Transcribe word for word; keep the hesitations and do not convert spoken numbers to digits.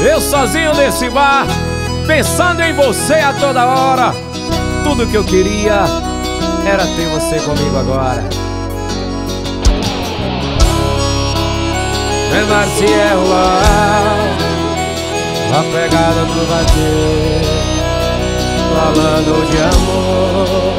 Eu sozinho nesse bar, pensando em você a toda hora. Tudo que eu queria era ter você comigo agora. É Marciela, a pegada do bater, falando de amor.